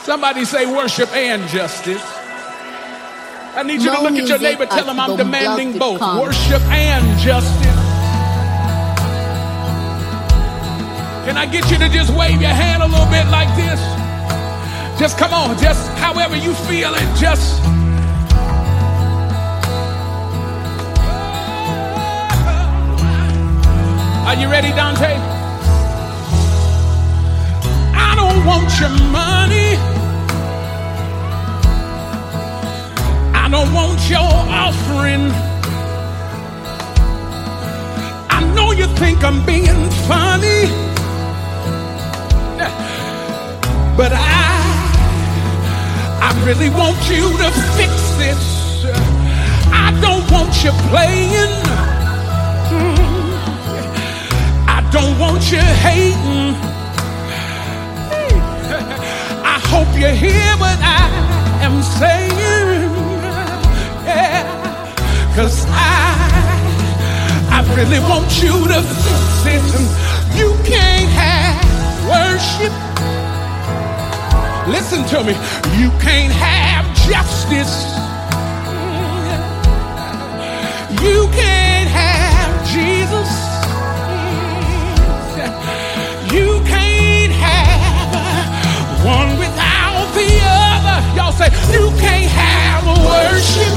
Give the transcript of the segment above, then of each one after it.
Somebody say worship and justice. I need you to look at your neighbor, tell him I'm demanding both. Worship and justice. Can I get you to just wave your hand a little bit like this? Just come on, just however you feel it, just. Are you ready, Dante? I don't want your money. I don't want your offering. I know you think I'm being funny, but I really want you to fix this. I don't want you playing. I don't want you hating. I hope you hear what I am saying. Yeah, 'cause I really want you to fix it. You can't have worship. Listen to me. You can't have justice. You can't have Jesus. You can't have one without the other. Y'all say, you can't have worship.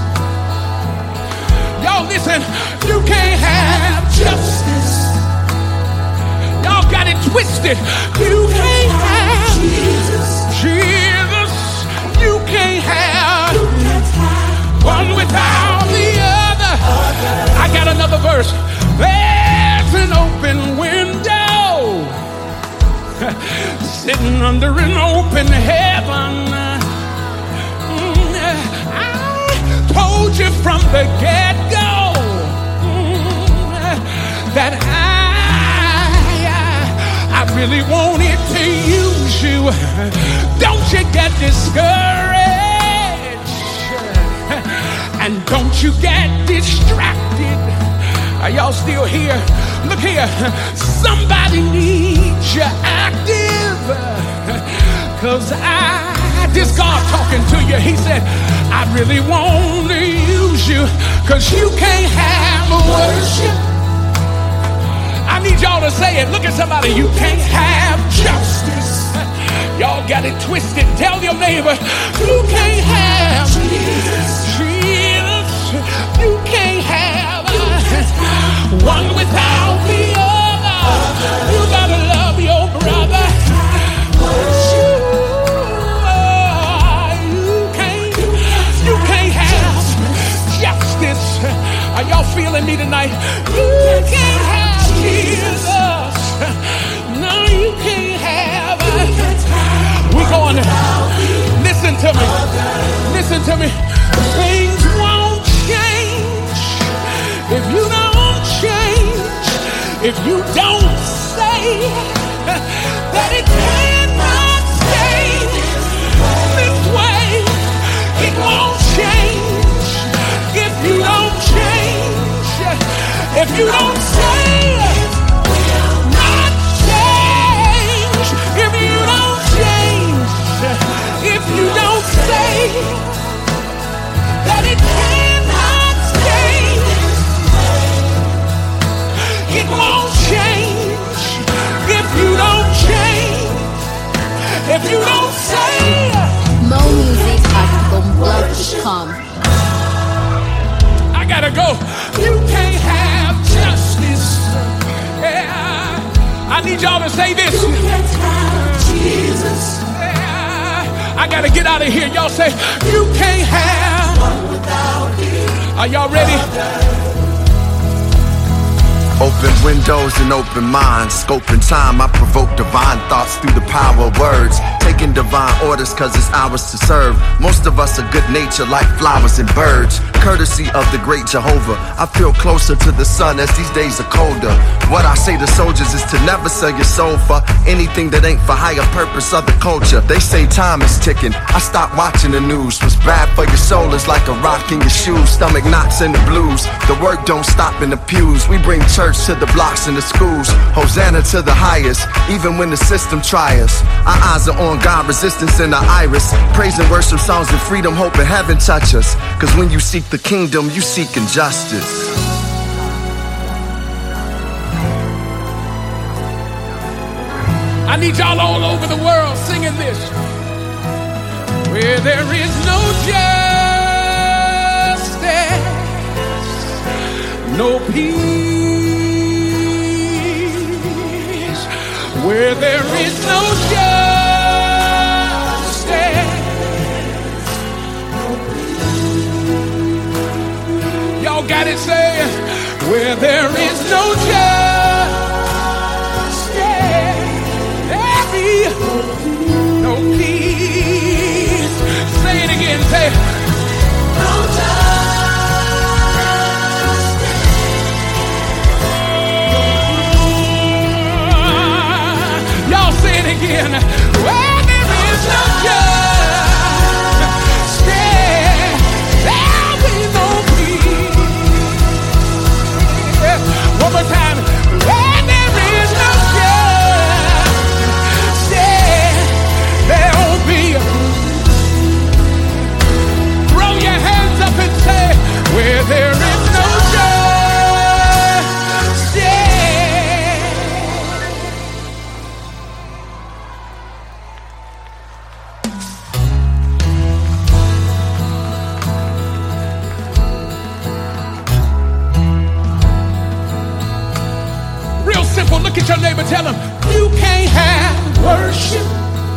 Y'all listen, you can't have justice. Y'all got it twisted. You can't have Jesus. You can't have one without the other. I got another verse. There's an open window sitting under an open heaven. I told you from the get-go that I really wanted to use you. Don't you get discouraged, and don't you get distracted. Are y'all still here? Look here, somebody needs you active, 'cause this God talking to you, he said, I really want to use you, 'cause you can't have worship. I need y'all to say it. Look at somebody. You can't have justice. Y'all got it twisted. Tell your neighbor, you can't have Jesus. You can't have one without the other. You gotta love your brother. You can't have justice. Are y'all feeling me tonight? You can't have Jesus. No, you can't have. We're going to listen to me. Listen to me. Things won't change if you don't change. If you don't say that it cannot stay this way, it won't change. If you don't change, if you don't say not change, if you don't change, if you don't say that it cannot stay, it won't change. If you don't change, if you don't say. More music at bomblock.com. I gotta go. You can't have justice. Yeah. I need y'all to say this. You can't have Jesus. Yeah. I gotta get out of here. Y'all say, you can't have one without you. Are y'all ready? Open windows and open minds. Scoping time, I provoke divine thoughts through the power of words. Taking divine orders cause it's ours to serve. Most of us are good nature like flowers and birds. Courtesy of the great Jehovah, I feel closer to the sun as these days are colder. What I say to soldiers is to never sell your soul for anything that ain't for higher purpose of the culture. They say time is ticking, I stopped watching the news. What's bad for your soul is like a rock in your shoes. Stomach knots and the blues, the work don't stop in the pews. We bring church to the blocks and the schools. Hosanna to the highest, even when the system tries us. Our eyes are on God, resistance in the iris. Praise and worship songs of freedom, hope, and heaven touch us. Cause when you seek the kingdom, you seek injustice. I need y'all all over the world singing this. Where there is no justice, no peace. Where there is no justice, no peace. Y'all got it, say, where there is no justice. No peace. Say it again. Say no justice. Y'all say it again. Where there is no justice, there'll be no peace. One more time. Where there is no there'll be. Throw your hands up and say, where there is no justice. Real simple, look at your neighbor, tell him, you can't have worship.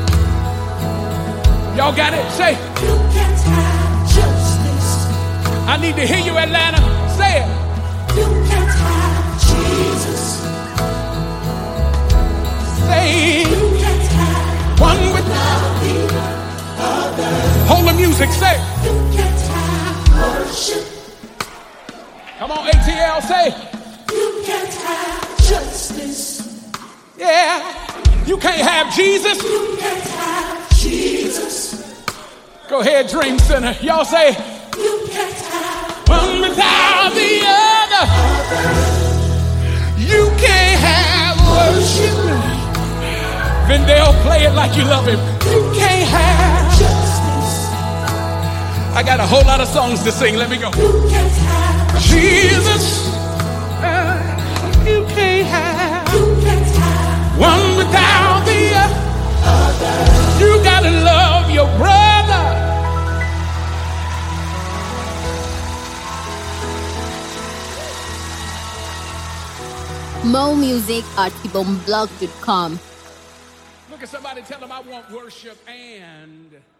Y'all got it? Say, you can't have justice. I need to hear you, Atlanta. Say it. You can't have Jesus. Say, you can't have one without the other. Hold the music. Say, you can't have worship. Come on, ATL. Say, you can't have justice. Yeah. You can't have Jesus. You can't have Jesus. Go ahead, Dream Center. Y'all say, you can't have one without the other. You can't have worship. Then they'll play it like you love him. You can't have justice. I got a whole lot of songs to sing. Let me go. You can't have Jesus. You can't have one without the other. You gotta love your brother. More music at ibomblog.com. Look at somebody, tell them I want worship and